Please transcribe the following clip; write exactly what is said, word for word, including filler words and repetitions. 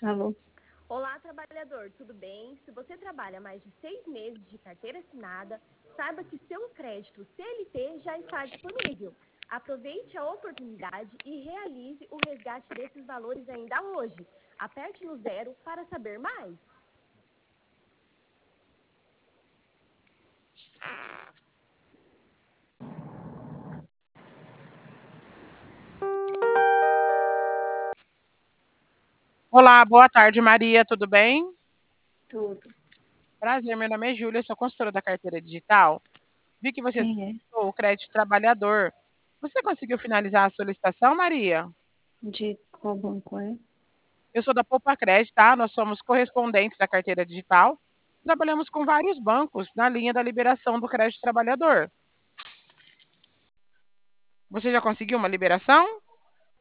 Alô? Olá, trabalhador, tudo bem? Se você trabalha mais de seis meses de carteira assinada, saiba que seu crédito C L T já está disponível. Aproveite a oportunidade e realize o resgate desses valores ainda hoje. Aperte no zero para saber mais. Olá, boa tarde, Maria, tudo bem? Tudo. Prazer, meu nome é Júlia, sou consultora da carteira digital. Vi que você Quem é? solicitou o crédito trabalhador. Você conseguiu finalizar a solicitação, Maria? De qual banco é? Eu sou da Poupa Crédito, tá? Nós somos correspondentes da carteira digital. Trabalhamos com vários bancos na linha da liberação do crédito trabalhador. Você já conseguiu uma liberação?